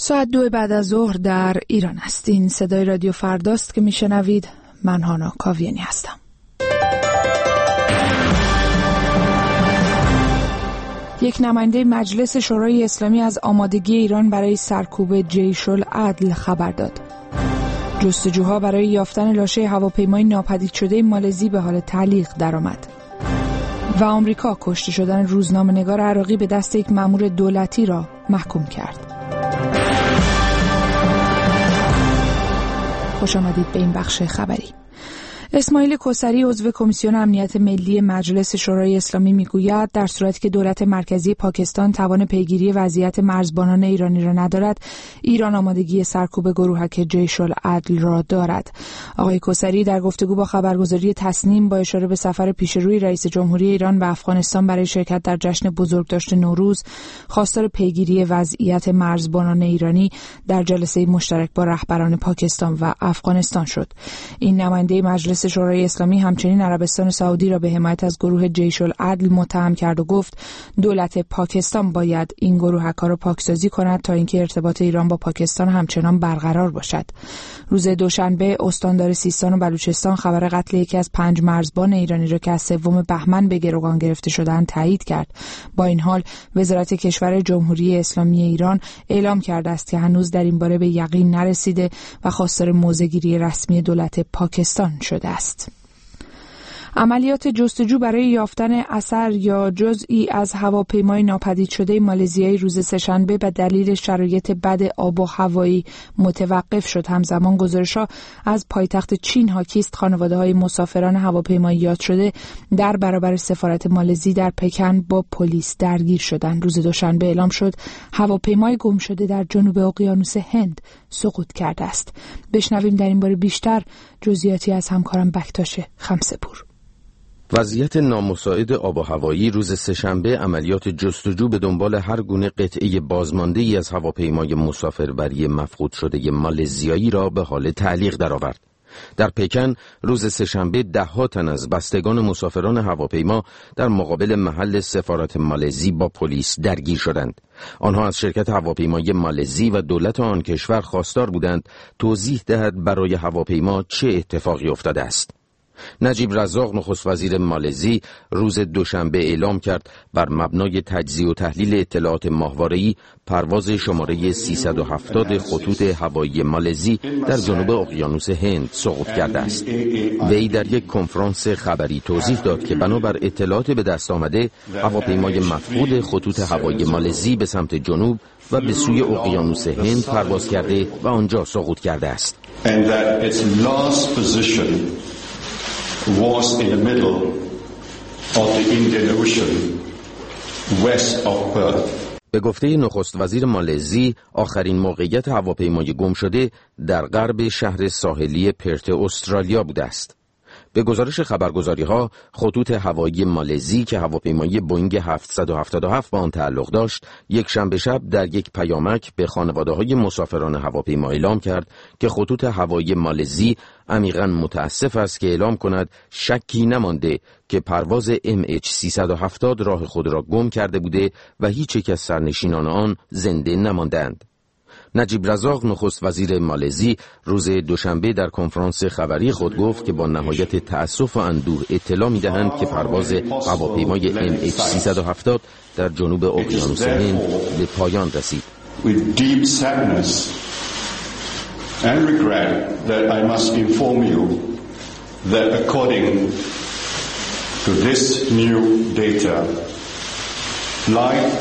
ساعت 2 بعد از ظهر در ایران است. این صدای رادیو فرداست که میشنوید. من هانا کاویانی هستم. یک نماینده مجلس شورای اسلامی از آمادگی ایران برای سرکوب جیش العدل خبر داد. جستجوها برای یافتن لاشه هواپیمای ناپدید شده مالزی به حال تعلیق درآمد. و آمریکا کشته شدن روزنامه‌نگار عراقی به دست یک مأمور دولتی را محکوم کرد. خوش آمدید به این بخش خبری. اسماعیل کوثری عضو کمیسیون امنیت ملی مجلس شورای اسلامی میگوید در صورتی که دولت مرکزی پاکستان توان پیگیری وضعیت مرزبانان ایرانی را ندارد، ایران آمادگی سرکوب گروهک جیش العدل را دارد. آقای کوثری در گفتگو با خبرگزاری تصنیم با اشاره به سفر پیشروی رئیس جمهوری ایران به افغانستان برای شرکت در جشن بزرگداشت نوروز، خواستار پیگیری وضعیت مرزبانان ایرانی در جلسه مشترک با رهبران پاکستان و افغانستان شد. این نماینده مجلس شورای اسلامی همچنین عربستان سعودی را به حمایت از گروه جیش العدل متهم کرد و گفت دولت پاکستان باید این گروه‌ها را پاکسازی کند تا اینکه ارتباط ایران با پاکستان همچنان برقرار باشد. روز دوشنبه استاندار سیستان و بلوچستان خبر قتل یکی از 5 مرزبان ایرانی را که از 3 بهمن به گروگان گرفته شدند تایید کرد. با این حال وزارت کشور جمهوری اسلامی ایران اعلام کرده است که هنوز در این باره به یقین نرسیده و خواستار موضع‌گیری رسمی دولت پاکستان شده است. عملیات جستجو برای یافتن اثر یا جزئی از هواپیمای ناپدید شده مالزیایی روز سه‌شنبه به دلیل شرایط بد آب و هوایی متوقف شد. همزمان گزارش‌ها از پایتخت چین حاکی است خانواده‌های مسافران هواپیمای یاد شده در برابر سفارت مالزی در پکن با پلیس درگیر شدند. روز دوشنبه اعلام شد هواپیمای گم شده در جنوب اقیانوس هند سقوط کرده است. بشنویم در این باره بیشتر جزئیاتی از همکارم بکتاش خمسه‌پور. وضعیت نامساعد آب و هوایی روز سه‌شنبه عملیات جستجو به دنبال هر گونه قطعه بازمانده‌ای از هواپیمای مسافربری مفقود شده مالزیایی را به حال تعلیق درآورد. در پکن روز سه‌شنبه 10 تن از بستگان مسافران هواپیما در مقابل محل سفارت مالزی با پلیس درگیر شدند. آنها از شرکت هواپیمای مالزی و دولت آن کشور خواستار بودند توضیح دهد برای هواپیما چه اتفاقی افتاده است. نجیب رزاق نخست وزیر مالزی روز دوشنبه اعلام کرد بر مبنای تجزیه و تحلیل اطلاعات ماهواره‌ای پرواز شماره 370 خطوط هوایی مالزی در جنوب اقیانوس هند سقوط کرده است. وی در یک کنفرانس خبری توضیح داد که بنابر اطلاعات به دست آمده هواپیمای مفقود خطوط هوایی مالزی به سمت جنوب و به سوی اقیانوس هند پرواز کرده و آنجا سقوط کرده است. Was in the middle of the Indian Ocean, west of Perth. به گفته نخست وزیر مالزی آخرین موقعیت هواپیمای گم شده در غرب شهر ساحلی پرت استرالیا بوده است. به گزارش خبرگزاری‌ها خطوط هوایی مالزی که هواپیمای بوئینگ 777 با آن تعلق داشت یک شنبه شب در یک پیامک به خانواده‌های مسافران هواپیما اعلام کرد که خطوط هوایی مالزی عمیقاً متاسف است که اعلام کند شکی نمانده که پرواز MH370 راه خود را گم کرده بوده و هیچ یک از سرنشینان آن زنده نماندند. نجیب رزاق نخست وزیر مالزی روز دوشنبه در کنفرانس خبری خود گفت که با نهایت تأسف و اندوه اطلاع می‌دهند که پرواز هواپیمای MH370 در جنوب اقیانوس هند به پایان رسید. With deep sadness and regret that I must inform you that according to this new data, flight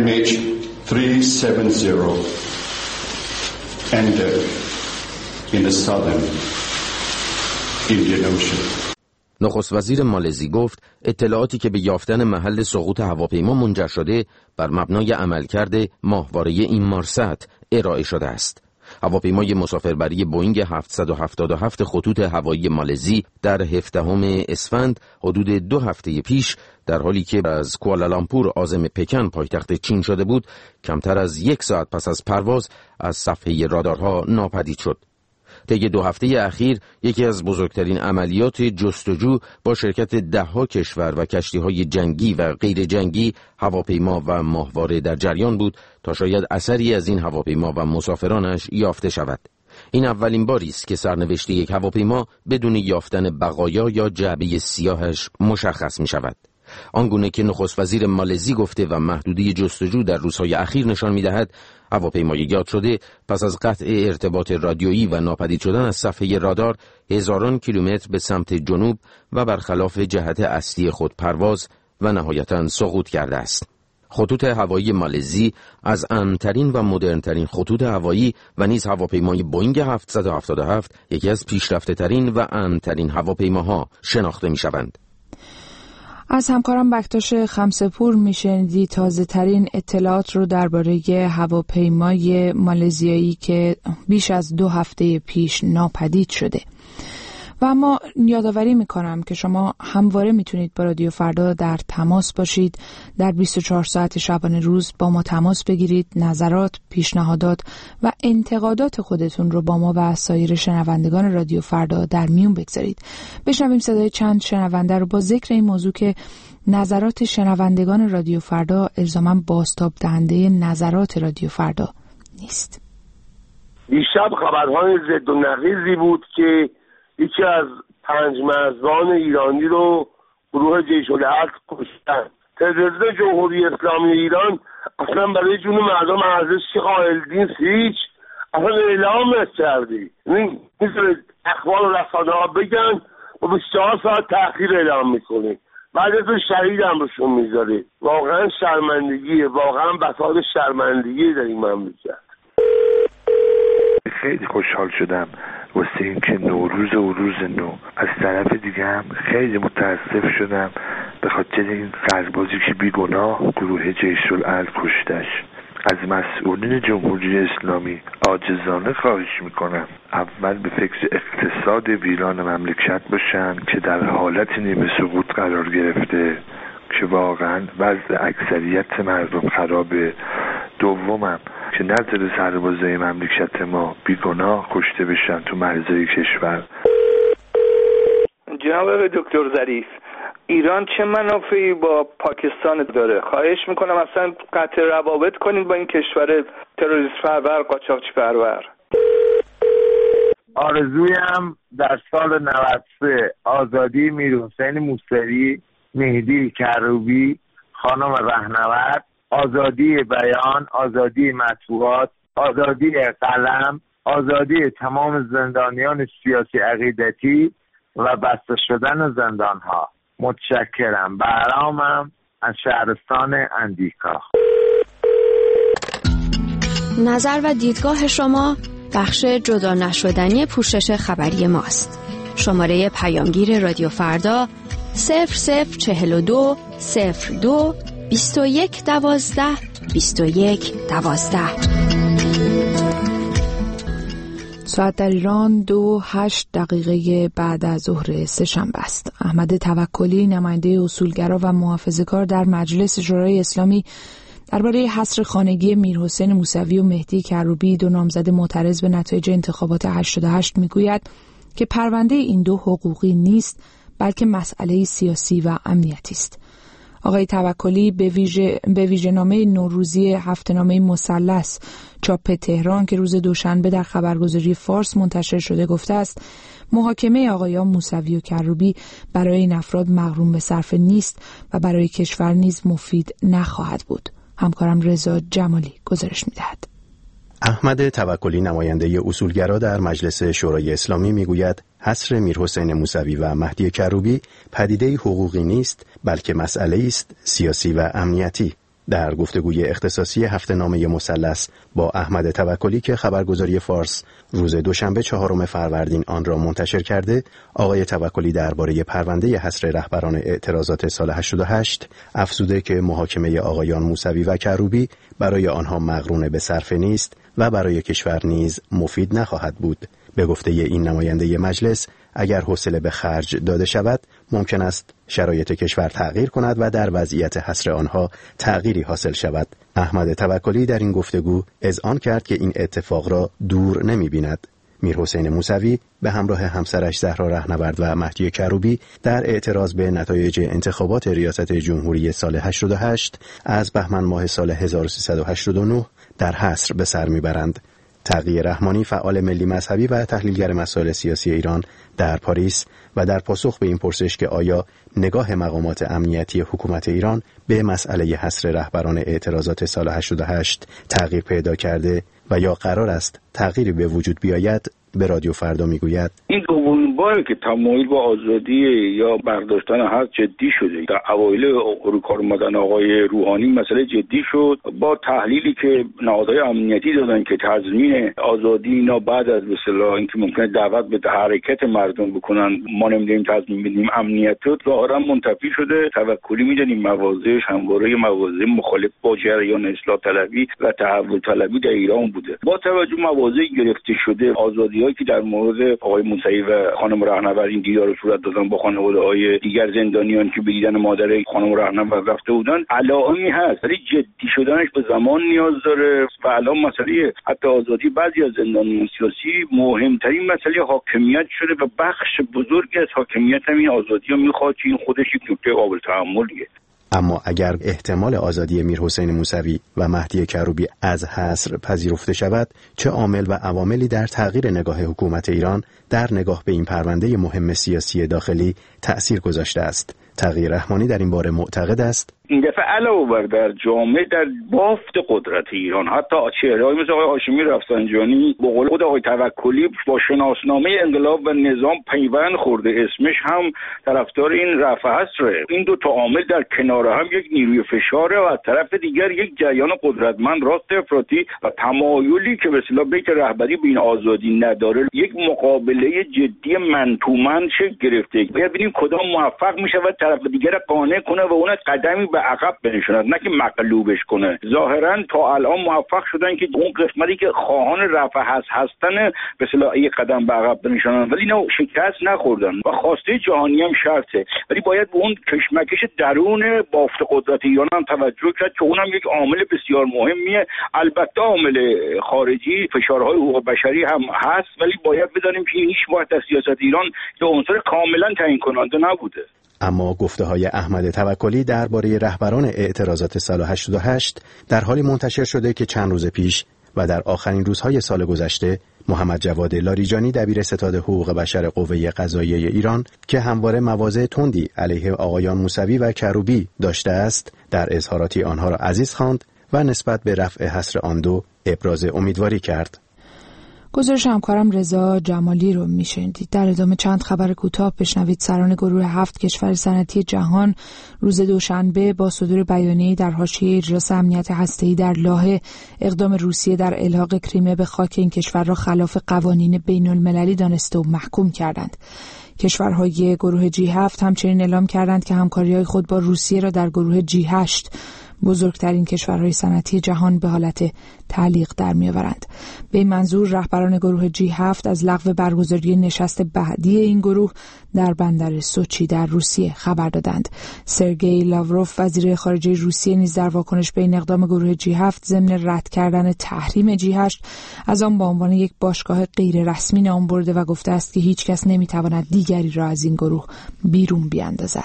MH370 ended in the southern Indian Ocean. نخست وزیر مالزی گفت اطلاعاتی که به یافتن محل سقوط هواپیما منجر شده بر مبنای عملکرد ماهواره اینمارست ارائه شده است. هواپیمای مسافربری بوئینگ 777 خطوط هوایی مالزی در 17 اسفند حدود 2 هفته پیش در حالی که از کوالالامپور عازم پکن پایتخت چین شده بود کمتر از 1 ساعت پس از پرواز از صفحه رادارها ناپدید شد. طی 2 هفته اخیر یکی از بزرگترین عملیات جستجو با شرکت ده‌ها کشور و کشتی‌های جنگی و غیر جنگی، هواپیما و ماهواره در جریان بود تا شاید اثری از این هواپیما و مسافرانش یافته شود. این اولین باری است که سرنوشت یک هواپیما بدون یافتن بقایا یا جعبه سیاهش مشخص می شود. آنگونه که نخست وزیر مالزی گفته و محدوده جستجو در روزهای اخیر نشان می دهد، هواپیمای یاد شده پس از قطع ارتباط رادیویی و ناپدید شدن از صفحه رادار هزاران کیلومتر به سمت جنوب و برخلاف جهت اصلی خود پرواز و نهایتاً سقوط کرده است. خطوط هوایی مالزی از امن‌ترین و مدرن‌ترین خطوط هوایی و نیز هواپیمای بوئینگ 777 یکی از پیشرفته‌ترین و امن‌ترین هواپیماها شناخته می‌شوند. از همکارم بکتاش خمسه‌پور میشنیدی تازه ترین اطلاعات رو درباره هواپیمای مالزیایی که بیش از 2 هفته پیش ناپدید شده. و اما یادآوری میکنم که شما همواره میتونید با رادیو فردا در تماس باشید، در 24 ساعت شبانه روز با ما تماس بگیرید، نظرات، پیشنهادات و انتقادات خودتون رو با ما و سایر شنوندگان رادیو فردا در میون بگذارید. بشنویم صدای چند شنونده رو با ذکر این موضوع که نظرات شنوندگان رادیو فردا الزاماً بازتاب دهنده نظرات رادیو فردا نیست. دیشب خبرهای ضد و نقیضی بود که یکی از 5 مرزبان ایرانی رو گروه جیش الحق کشتن. تلویزیون جمهوری اسلامی ایران اصلا برای جون مردم ارزش قائل نیست، هیچ اصلا اعلام نکردی. میذاره اخبار و رسانه ها بگن و 24 ساعت تأخیر اعلام میکنه، بعد از شهید هم روشون میذاره. واقعا شرمندگیه، واقعا بساط شرمندگی در این مملکت. خیلی خوشحال شدم واسه این که نوروز و روز نو. از طرف دیگه هم خیلی متاسف شدم به خاطر این سربازی که بیگناه گروه جیش الحق کشتش. از مسئولین جمهوری اسلامی عاجزانه خواهش میکنم اول به فکر اقتصاد ویران مملکت باشن که در حالت نیمه سقوط قرار گرفته که واقعا وضع اکثریت مردم خرابه. دومم که نظر سربازای مملکت ما بیگناه کشته بشن تو مرزهای کشور. جناب دکتر ظریف، ایران چه منافعی با پاکستان داره؟ خواهش میکنم اصلا قطع روابط کنید با این کشور تروریست پرور، قاچاقچی پرور. آرزویم در سال 93 آزادی میرحسین موسوی، مهدی کروبی، خانم رهنورد، آزادی بیان، آزادی مطبوعات، آزادی قلم، آزادی تمام زندانیان سیاسی عقیدتی و بسته شدن زندانها. متشکرم. برامم از شهرستان اندیکا. نظر و دیدگاه شما بخش جدا نشدنی پوشش خبری ماست. شماره پیامگیر رادیو فردا 0042 02 21 12 21 12. ساعت در ایران 2:08 بعد از ظهر سه‌شنبه است. احمد توکلی، نماینده اصولگرا و محافظه‌کار در مجلس شورای اسلامی، درباره حصر خانگی میرحسین موسوی و مهدی کروبی، 2 نامزد معترض به نتایج انتخابات 88 میگوید که پرونده این 2 حقوقی نیست، بلکه مسئله سیاسی و امنیتی است. آقای توکلی به ویژه‌نامه نوروزی هفته‌نامه مثلث چاپ تهران که روز دوشنبه در خبرگزاری فارس منتشر شده گفته است محاکمه آقایان موسوی و کروبی برای این افراد مغروم به صرفه نیست و برای کشور نیز مفید نخواهد بود. همکارم رضا جمالی گزارش می‌دهد. احمد توکلی، نماینده اصولگرا در مجلس شورای اسلامی، میگوید حصر میرحسین موسوی و مهدی کروبی پدیده حقوقی نیست، بلکه مسئله است سیاسی و امنیتی. در گفتگوی اختصاصی هفته‌نامه مثلث با احمد توکلی که خبرگزاری فارس روز دوشنبه 4 فروردین آن را منتشر کرده، آقای توکلی درباره پرونده حصر رهبران اعتراضات سال 88 افزوده که محاکمه آقایان موسوی و کروبی برای آنها مقرون به صرفه نیست و برای کشور نیز مفید نخواهد بود. به گفته این نماینده مجلس، اگر حوصله به خرج داده شود ممکن است شرایط کشور تغییر کند و در وضعیت حصر آنها تغییری حاصل شود. احمد توکلی در این گفتگو اذعان کرد که این اتفاق را دور نمی بیند. میرحسین موسوی به همراه همسرش زهرا رهنورد و مهدی کروبی در اعتراض به نتایج انتخابات ریاست جمهوری سال 88 از بهمن ماه سال 1389 در حصر به سر میبرند. تقی رحمانی، فعال ملی مذهبی و تحلیلگر مسائل سیاسی ایران در پاریس و در پاسخ به این پرسش که آیا نگاه مقامات امنیتی حکومت ایران به مسئله حصر رهبران اعتراضات سال 88 تغییر پیدا کرده و یا قرار است تغییری به وجود بیاید، به رادیو فردا میگوید این دومین باره که تمایل به آزادی یا برداشتن حق جدی شده. در اوایل کار اومدن آقای روحانی مسئله جدی شد با تحلیلی که نهادهای امنیتی دادن که تضمین آزادی اینا بعد از به اصطلاح اینکه ممکنه دعوت به حرکت مردم بکنن ما نمیدونیم تضمین بدیم امنیت رو، ظاهرا منتفی شده. توکلی میدونیم مواضعش همواره مواضع مخالف با جریان اصلاح طلبی و تحول طلبی در ایران بوده. با توجه مواضع گرفته شده آزادی که در مورد آقای موسوی و خانم رهنورد این دیدار رو صورت دادن با خانواده‌های دیگر زندانیان که به دیدن مادر خانم رهنورد رفته بودن، علائمی هست ولی جدی شدنش به زمان نیاز داره و الان مسئله حتی آزادی بعضی از زندانیان سیاسی مهمترین مسئله حاکمیت شده و بخش بزرگی از حاکمیت همین آزادی رو میخواد که این خودش یک نکته قابل تأملیه. اما اگر احتمال آزادی میرحسین موسوی و مهدی کروبی از حصر پذیرفته شود، چه عامل و عواملی در تغییر نگاه حکومت ایران در نگاه به این پرونده مهم سیاسی داخلی تأثیر گذاشته است؟ تقی رحمانی در این باره معتقد است این دفعه علاوه بر در جامعه در بافت قدرت ایران حتی چهره‌ای مثل آقای هاشمی رفسنجانی به قول خود آقای توکلی با شناسنامه انقلاب و نظام پیوند خورده، اسمش هم طرفدار این رفع حصره. این دو تا عامل در کنار هم یک نیروی فشاره و از طرف دیگر یک جریان قدرتمند راست افراطی و تمایلی که به اصطلاح بیت رهبری به این آزادی نداره، یک مقابله جدی من تو من شکل گرفته. باید ببینیم کدام موفق میشه و طرف دیگر قانع کنه و اون قدمی به عقب بنشوند، نه که مغلوبش کنه. ظاهرا تا الان موفق شدن که اون قسمتی که خواهان رفع حصر هستن به اصطلاح یک قدم به عقب بنشونن، ولی نه شکست نخوردن و خواسته جهانی هم شرطه. ولی باید به اون کشمکش درون بافت قدرت ایران هم توجه کرد که اونم یک عامل بسیار مهمیه. البته عامل خارجی، فشارهای حقوق بشری هم هست، ولی باید بدانیم که این هیچ وقت در سیاست ایران که عنصر کاملا تعیین کننده نبوده. اما گفته‌های احمد توکلی درباره رهبران اعتراضات سال 88 در حالی منتشر شده که چند روز پیش و در آخرین روزهای سال گذشته محمد جواد لاریجانی دبیر ستاد حقوق بشر قوه قضاییه ایران که همواره مواضع تندی علیه آقایان موسوی و کروبی داشته است، در اظهاراتی آنها را عزیز خواند و نسبت به رفع حصر آن دو ابراز امیدواری کرد. گزارش همکارم رضا جمالی رو میشنیدید. در ادامه چند خبر کوتاه بشنوید. سران گروه 7 کشور صنعتی جهان روز دوشنبه با صدور بیانیه‌ای در حاشیه اجراس امنیت هسته‌ای در لاهه اقدام روسیه در الحاق کریمه به خاک این کشور را خلاف قوانین بین‌المللی دانسته و محکوم کردند. کشورهای گروه G7 همچنین اعلام کردند که همکاری‌های خود با روسیه را در گروه G8 بزرگترین کشورهای صنعتی جهان به حالت تعلیق در می‌آورند. به این منظور رهبران گروه G7 از لغو برگزاری نشست بعدی این گروه در بندر سوچی در روسیه خبر دادند. سرگئی لاوروف وزیر خارجه روسیه نیز در واکنش به این اقدام گروه G7 ضمن رد کردن تحریم G8 از آن به عنوان یک باشگاه غیر رسمی نام برده و گفته است که هیچ کس نمی‌تواند دیگری را از این گروه بیرون بیاندازد.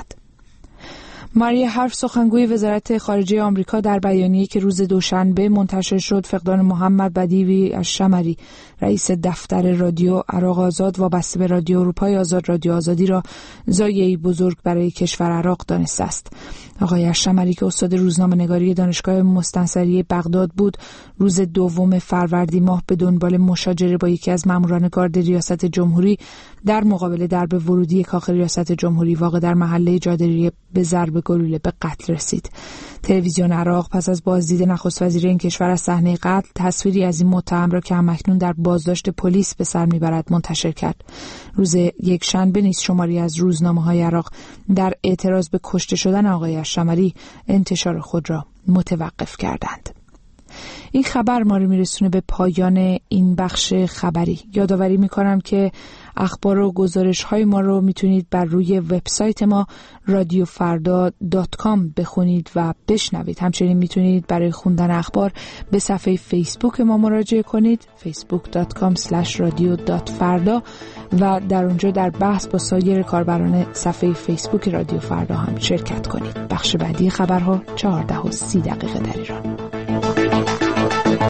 ماریا هارف سخنگوی وزارت خارجه آمریکا در بیانیه‌ای که روز دوشنبه منتشر شد فقدان محمد بدیوی الشمری رئیس دفتر رادیو عراق آزاد وابسته به رادیو اروپای آزاد رادیو آزادی را ضایعه‌ای بزرگ برای کشور عراق دانسته است. آقای الشمری که استاد روزنامه‌نگاری دانشگاه مستنصری بغداد بود، روز 2 فروردین ماه به دنبال مشاجره با یکی از ماموران گارد ریاست جمهوری در مقابل درب ورودی کاخ ریاست جمهوری واقع در محله جادریه به ضرب گلوله به قتل رسید. تلویزیون عراق پس از بازدید نخست وزیر این کشور از صحنه قتل تصویری از این متهم را که همکنون در بازداشت پلیس به سر میبرد منتشر کرد. روز یکشنبه نیز شماری از روزنامه‌های عراق در اعتراض به کشته شدن آقای الشمری انتشار خود را متوقف کردند. این خبر ما رو میرسونه به پایان این بخش خبری. یادآوری میکنم که اخبار و گزارش های ما رو میتونید بر روی وبسایت ما radiofarda.com بخونید و بشنوید. همچنین میتونید برای خوندن اخبار به صفحه فیسبوک ما مراجعه کنید، facebook.com/radio.farda، و در اونجا در بحث با سایر کاربران صفحه فیسبوک رادیو فردا هم شرکت کنید. بخش بعدی خبرها 14:30 در ایران.